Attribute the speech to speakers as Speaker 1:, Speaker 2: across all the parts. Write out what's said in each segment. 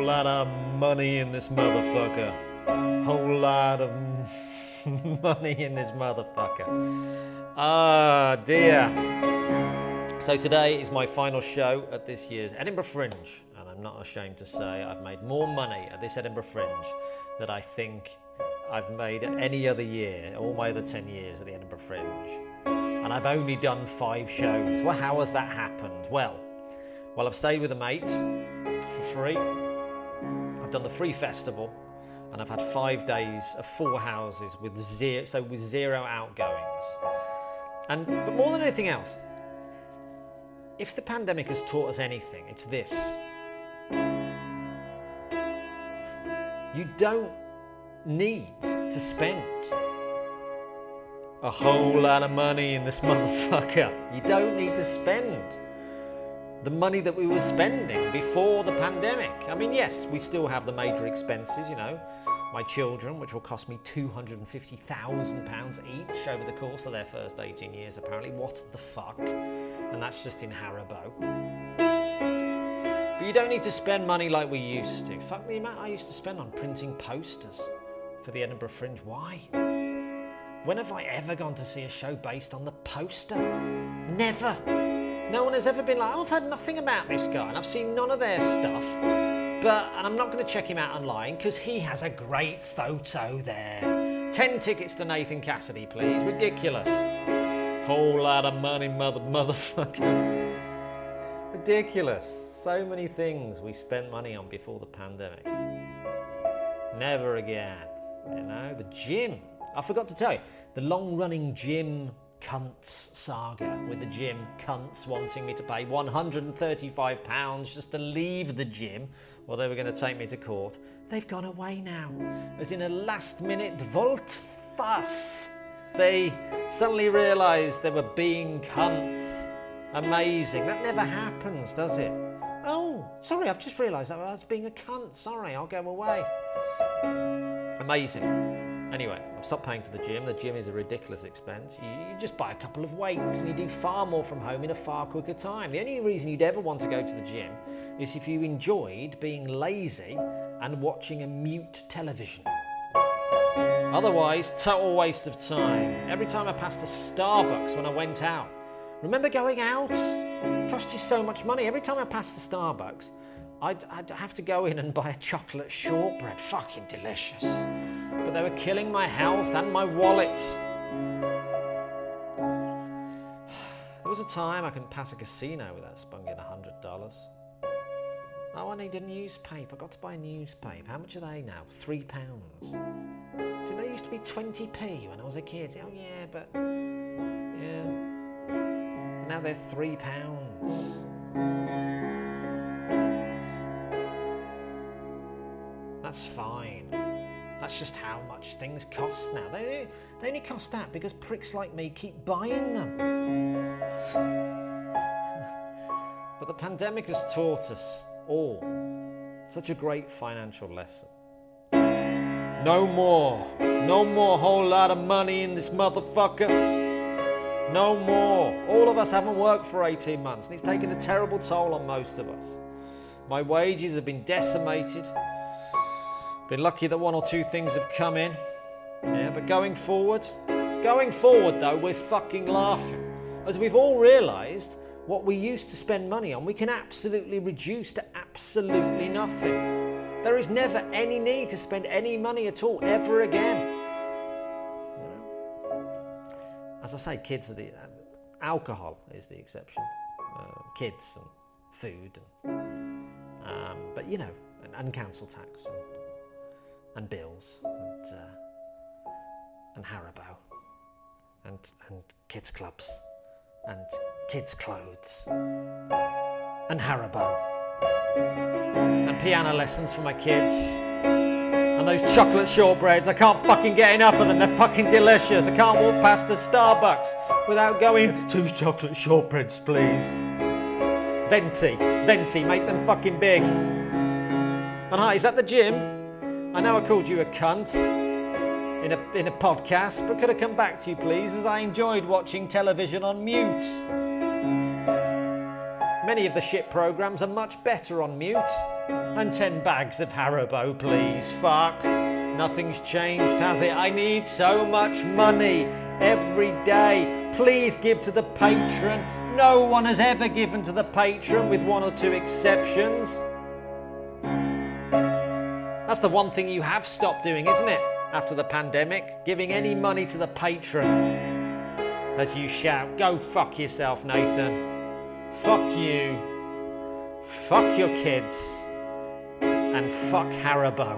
Speaker 1: Whole lot of money in this motherfucker. Whole lot of money in this motherfucker. Ah, dear. So today is my final show at this year's Edinburgh Fringe, and I'm not ashamed to say I've made more money at this Edinburgh Fringe than I think I've made at any other year, all my other 10 years at the Edinburgh Fringe. And I've only done 5 shows. Well, how has that happened? Well, I've stayed with a mate for free. I've done the free festival, and I've had 5 days of 4 houses with zero outgoings. But more than anything else, if the pandemic has taught us anything, it's this. You don't need to spend a whole lot of money in this motherfucker. You don't need to spend the money that we were spending before the pandemic. I mean, yes, we still have the major expenses, you know, my children, which will cost me £250,000 each over the course of their first 18 years, apparently. What the fuck? And that's just in Haribo. But you don't need to spend money like we used to. Fuck the amount I used to spend on printing posters for the Edinburgh Fringe. Why? When have I ever gone to see a show based on the poster? Never. No one has ever been like, oh, I've heard nothing about this guy, and I've seen none of their stuff. And I'm not going to check him out online because he has a great photo there. 10 tickets to Nathan Cassidy, please. Ridiculous. Whole lot of money, motherfucker. Ridiculous. So many things we spent money on before the pandemic. Never again. You know, the gym. I forgot to tell you, the long-running gym cunts saga with the gym cunts wanting me to pay £135 just to leave the gym while they were going to take me to court. They've gone away now, as in a last-minute volte-face. They suddenly realised they were being cunts. Amazing. That never happens, does it? Oh, sorry, I've just realised I was being a cunt. Sorry, I'll go away. Amazing. Anyway, I've stopped paying for the gym. The gym is a ridiculous expense. You just buy a couple of weights and you do far more from home in a far quicker time. The only reason you'd ever want to go to the gym is if you enjoyed being lazy and watching a mute television. Otherwise, total waste of time. Every time I passed a Starbucks when I went out. Remember going out? It cost you so much money. Every time I passed the Starbucks, I'd have to go in and buy a chocolate shortbread. Fucking delicious. But they were killing my health and my wallet. There was a time I couldn't pass a casino without sponging $100. Oh, I need a newspaper. I got to buy a newspaper. How much are they now? £3. Didn't they used to be 20p when I was a kid? Oh yeah, but yeah. Now they're £3. That's fine. That's just how much things cost now. They only cost that because pricks like me keep buying them. But the pandemic has taught us all such a great financial lesson. No more whole lot of money in this motherfucker. No more. All of us haven't worked for 18 months and it's taken a terrible toll on most of us. My wages have been decimated. Been lucky that 1 or 2 things have come in. Yeah, but going forward though, we're fucking laughing. As we've all realised, what we used to spend money on, we can absolutely reduce to absolutely nothing. There is never any need to spend any money at all, ever again. You know? As I say, kids are alcohol is the exception. Kids and food, but you know, and council tax and bills and Haribo and kids clubs and kids clothes and Haribo and piano lessons for my kids and those chocolate shortbreads. I can't fucking get enough of them. They're fucking delicious. I can't walk past the Starbucks without going, 2 chocolate shortbreads please. Venti, make them fucking big. And hi, is that the gym? I know I called you a cunt in a podcast, but could I come back to you please, as I enjoyed watching television on mute. Many of the shit programmes are much better on mute. And 10 bags of Haribo, please. Fuck. Nothing's changed, has it? I need so much money every day. Please give to the patron. No one has ever given to the patron, with 1 or 2 exceptions. That's the one thing you have stopped doing, isn't it? After the pandemic, giving any money to the patron. As you shout, go fuck yourself, Nathan. Fuck you. Fuck your kids. And fuck Haribo.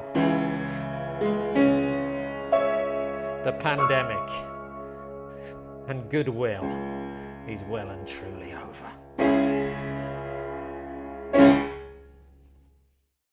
Speaker 1: The pandemic and goodwill is well and truly over.